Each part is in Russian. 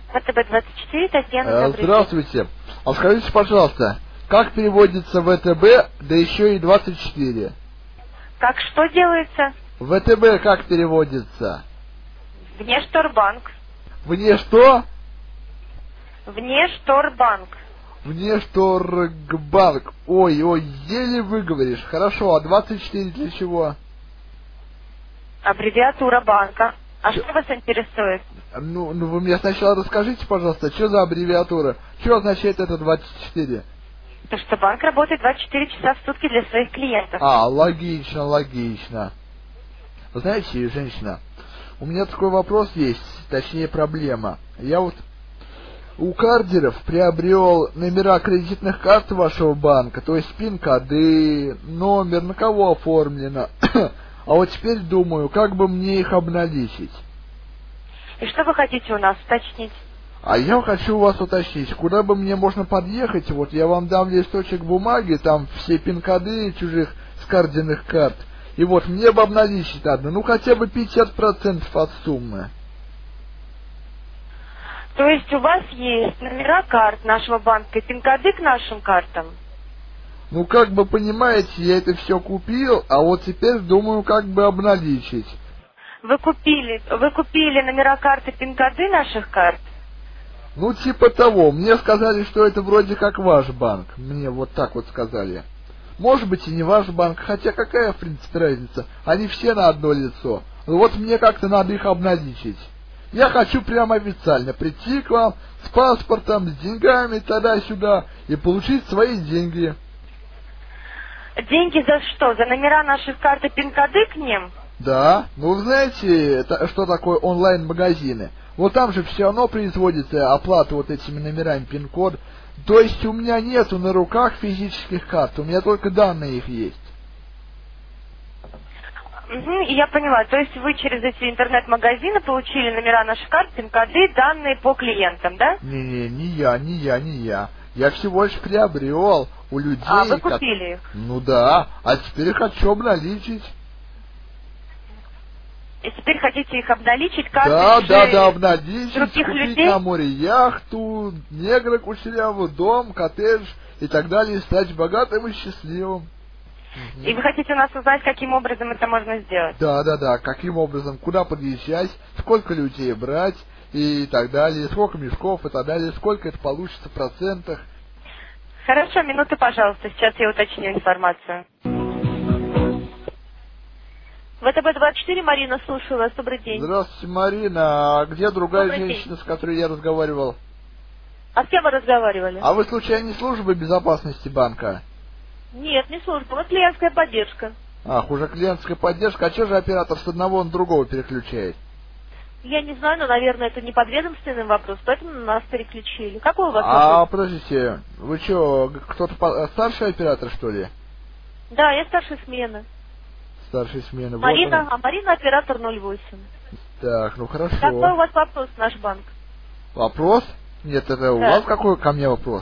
ВТБ-24, Татьяна, добрый день. Здравствуйте. А скажите, пожалуйста, как переводится ВТБ, да еще и 24? Как что делается? ВТБ как переводится? Внешторбанк. Вне что? Внешторбанк. Внешторгбанк. Ой, еле выговоришь. Хорошо, а 24 для чего? Аббревиатура банка. А что вас интересует? Ну, вы мне сначала расскажите, пожалуйста, что за аббревиатура? Что означает это 24? То, что банк работает 24 часа в сутки для своих клиентов. Логично. Вы знаете, женщина, у меня такой вопрос есть, точнее проблема. Я вот у кардеров приобрел номера кредитных карт вашего банка, то есть пин-коды, номер, на кого оформлено. А вот теперь думаю, как бы мне их обналичить. И что вы хотите у нас уточнить? А я хочу у вас уточнить, куда бы мне можно подъехать, вот я вам дам листочек бумаги, там все пин-коды чужих скарденных карт, и вот мне бы обналичить надо, ну хотя бы 50% от суммы. То есть у вас есть номера карт нашего банка и пин-коды к нашим картам? Ну как бы понимаете, я это все купил, а вот теперь думаю, как бы обналичить. Вы купили номера карт и пин-коды наших карт? Ну типа того, мне сказали, что это вроде как ваш банк, мне вот так вот сказали. Может быть и не ваш банк, хотя какая в принципе разница, они все на одно лицо. Ну вот мне как-то надо их обналичить. Я хочу прямо официально прийти к вам с паспортом, с деньгами туда-сюда и получить свои деньги. Деньги за что? За номера наших карт и пин-коды к ним? Да, ну вы знаете, что такое онлайн-магазины? Вот там же все равно производится оплата вот этими номерами пин-код. То есть у меня нету на руках физических карт, у меня только данные их есть. Угу, я поняла. То есть вы через эти интернет-магазины получили номера наших карт, пин-коды, данные по клиентам, да? Не я. Я всего лишь приобрел у людей. А, вы купили их? Ну да, а теперь хочу обналичить. И теперь хотите их обналичить, карты Да, обналичить, других купить людей? на море яхту, негра кучерявый, дом, коттедж и так далее, и стать богатым и счастливым. И вы хотите у нас узнать, каким образом это можно сделать? Да, каким образом, куда подъезжать, сколько людей брать и так далее, сколько мешков и так далее, сколько это получится в процентах. Хорошо, минуту, пожалуйста, сейчас я уточню информацию. ВТБ-24, Марина, слушаю вас, добрый день. Здравствуйте, Марина, а где другая Добрый женщина, день. с которой я разговаривал? А с кем вы разговаривали? А вы случайно не служба безопасности банка? Нет, не служба, вот клиентская поддержка. Ах, уже клиентская поддержка, а что же оператор с одного на другого переключает? Я не знаю, но, наверное, это не подведомственный вопрос, поэтому нас переключили. Какой у вас вопрос? Подождите, вы что, кто-то старший оператор, что ли? Да, я старшей смены. Старшей смены. Марина, Вот он. Марина оператор 08. Так, ну хорошо. Какой у вас вопрос в наш банк? Вопрос? Нет, это у вас какой ко мне вопрос?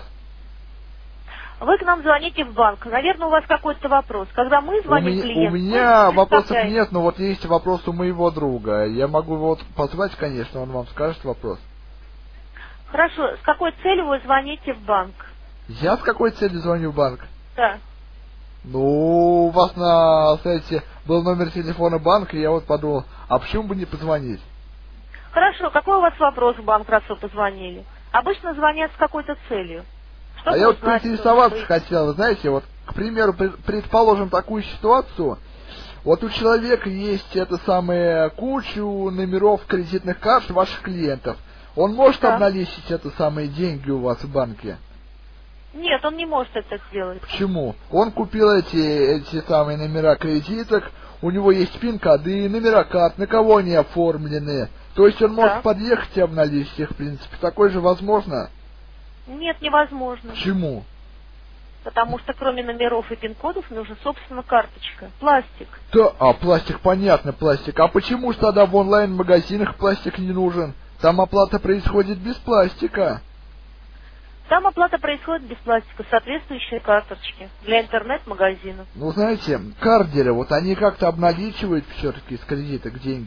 Вы к нам звоните в банк. Наверное, у вас какой-то вопрос. Когда мы звоним клиенту... У меня вопросов нет, но вот есть вопрос у моего друга. Я могу его позвать, конечно, он вам скажет вопрос. Хорошо. С какой целью вы звоните в банк? Я с какой целью звоню в банк? Да. Ну, у вас на сайте был номер телефона банка, и я вот подумал, а почему бы не позвонить? Хорошо. Какой у вас вопрос в банк, раз вы позвонили? Обычно звонят с какой-то целью. А я вот поинтересоваться хотел, вы знаете, вот, к примеру, предположим такую ситуацию, вот у человека есть это самое кучу номеров кредитных карт ваших клиентов. Он может обналичить это самые деньги у вас в банке? Нет, он не может это сделать. Почему? Он купил эти самые номера кредиток, у него есть пин-коды, номера карт, на кого они оформлены. То есть он может подъехать и обналичить их, в принципе. Такое же возможно? Нет, невозможно. Почему? Потому что кроме номеров и пин-кодов нужна, собственно, карточка. Пластик. Да, пластик, понятно, пластик. А почему же тогда в онлайн-магазинах пластик не нужен? Там оплата происходит без пластика. Там оплата происходит без пластика, соответствующие карточки для интернет-магазинов. Ну, знаете, кардеры, вот они как-то обналичивают все-таки с кредиток деньги.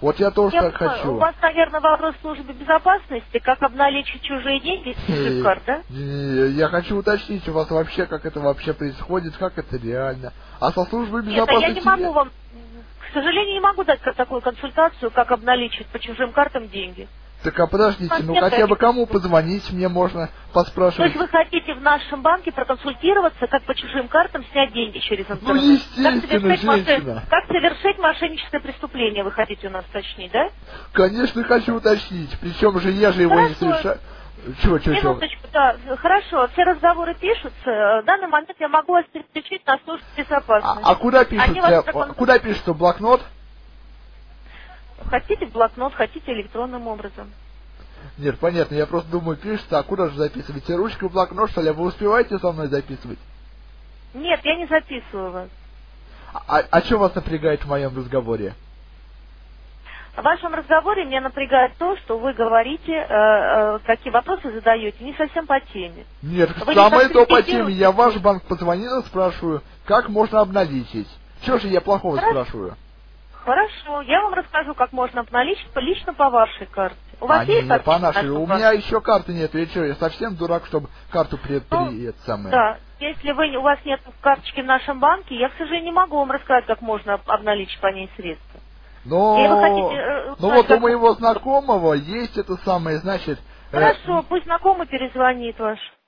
Вот я тоже так понимаю. хочу. У вас, наверное, вопрос службы безопасности, как обналичить чужие деньги с чужих карт, да? Я хочу уточнить у вас вообще, как это вообще происходит, как это реально. А со службой Нет, безопасности... я не могу вам, к сожалению, не могу дать такую консультацию, как обналичить по чужим картам деньги. Так, а подождите, ну хотя бы кому позвонить мне можно То поспрашивать. есть вы хотите в нашем банке проконсультироваться, как по чужим картам снять деньги через интернет? Ну, естественно, женщина. Как совершить мошенническое преступление, вы хотите у нас уточнить, да? Конечно, хочу уточнить. Причем же я же его не совершаю. Чего? Минуточку, да, хорошо, все разговоры пишутся. В данный момент я могу вас переключить на службу безопасности. А куда пишется? Куда пишется блокнот? Хотите в блокнот, хотите электронным образом. Нет, понятно, я просто думаю, пишется, а куда же записываете? Ручку в блокнот, что ли? Вы успеваете со мной записывать? Нет, я не записываю вас. А что вас напрягает в моем разговоре? В вашем разговоре меня напрягает то, что вы говорите, какие вопросы задаете, не совсем по теме. Нет, Вы самое не то по теме. Я в ваш банк позвонил и спрашиваю, как можно обналичить. Чего же я плохого спрашиваю? Хорошо, я вам расскажу, как можно обналичить лично по вашей карте. У вас есть нет, по нашей. карта? У меня еще карты нет. Я что, я совсем дурак, чтобы карту Да, если у вас нет карточки в нашем банке, я, к сожалению, не могу вам рассказать, как можно обналичить по ней средства. Но вот у моего знакомого есть это самое, значит... Хорошо, пусть знакомый перезвонит ваш.